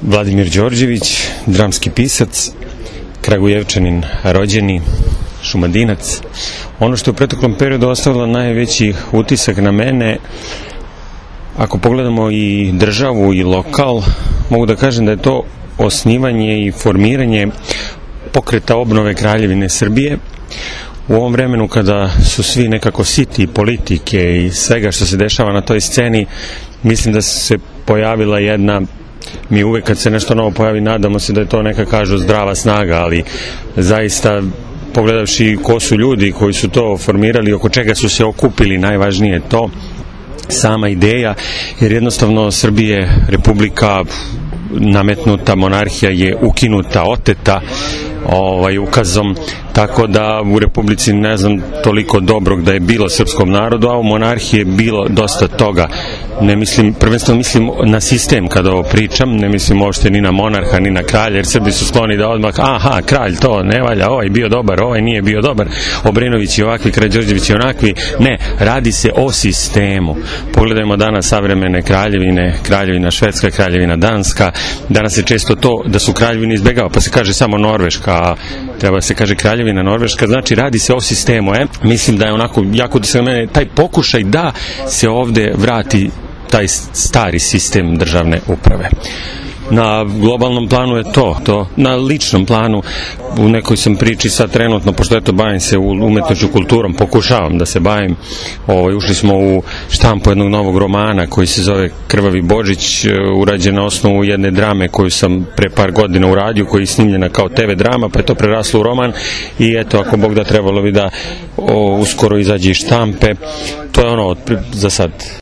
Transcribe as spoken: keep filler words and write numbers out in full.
Vladimir Đorđević, dramski pisac, Kragujevčanin rođeni, Šumadinac. Ono što je u prethodnom periodu ostavilo najveći utisak na mene, ako pogledamo i državu i lokal, mogu da kažem da je to osnivanje i formiranje pokreta obnove Kraljevine Srbije. U ovom vremenu kada su svi nekako siti politike i svega što se dešava na toj sceni, mislim da se pojavila jedna, mi uvek kad se nešto novo pojavi nadamo se da je to neka, kažu, zdrava snaga, ali zaista pogledavši ko su ljudi koji su to formirali, oko čega su se okupili, najvažnije je to sama ideja, jer jednostavno Srbije, republika, nametnuta monarhija je ukinuta, oteta ovaj, ukazom, tako da u Republici ne znam toliko dobrog da je bilo srpskom narodu, a u monarhiji je bilo dosta toga. Ne mislim, prvenstveno mislim na sistem kada ovo pričam, ne mislim uopšte ni na monarha, ni na kralja, jer Srbi su skloni da odmah, aha, kralj, to ne valja, ovaj bio dobar, ovaj nije bio dobar, Obrenović i ovakvi, Karađorđević i onakvi. Ne, radi se o sistemu. Pogledajmo danas savremene kraljevine, kraljevina Švedska, kraljevina Danska, danas se često to da su kraljevine izbegava, pa se kaže samo Norveška, a treba se kaže kraljevina Norveška, znači radi se o sistemu. E? Mislim da je onako jako da se mene taj pokušaj da se ovde vrati taj stari sistem državne uprave. Na globalnom planu je to, to na ličnom planu u nekoj sam priči sad trenutno, pošto eto bavim se umetnošću kulturom, pokušavam da se bavim, ovaj, ušli smo u štampu jednog novog romana koji se zove Krvavi Božić, urađen na osnovu jedne drame koju sam pre par godina uradio, koja je snimljena kao te ve drama, pa je to preraslo u roman i eto, ako Bog da, trebalo bi da o, uskoro izađe iz štampe. To je ono za sad.